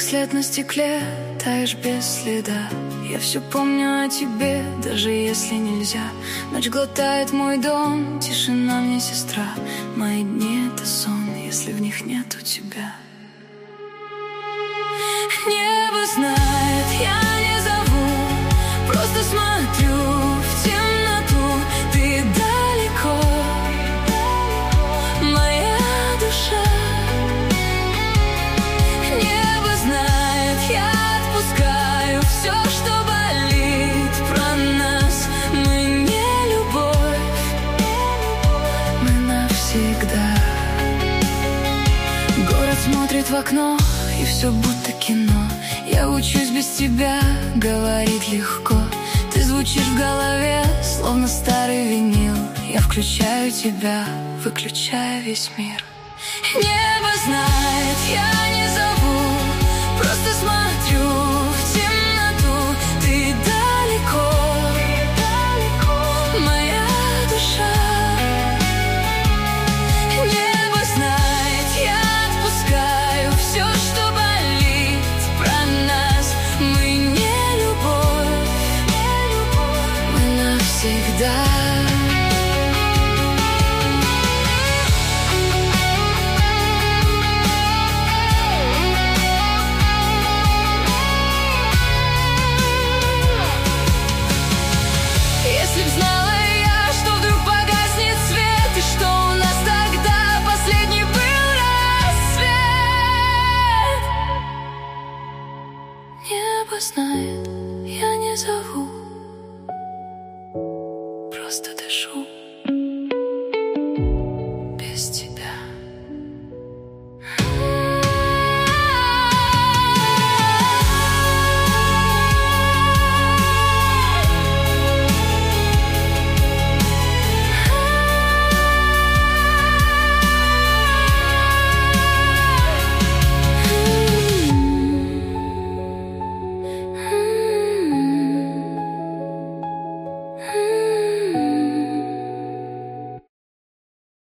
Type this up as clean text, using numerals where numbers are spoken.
след на стекле, таешь без следа. Я все помню о тебе, даже если нельзя. Ночь глотает мой дом, тишина мне сестра. Мои дни — это сон, если в них нету тебя. Небо знает, я не зову, просто смотрю в темноту. Ты далеко, моя душа. Небо знает, я отпускаю все, что болит про нас. Мы не любовь, мы навсегда. Город смотрит в окно, и все будто кино. Я учусь без тебя, говорить легко. Ты звучишь в голове, словно старый винил. Я включаю тебя, выключая весь мир. Небо знает, я не зову, просто смотрю в темноту. Ты далеко, моя душа. Небо знает, я отпускаю все, что болит про нас. Мы не любовь, мы навсегда. Если б знала я, что вдруг погаснет свет, и что у нас тогда последний был рассвет. Небо знает, я не зову,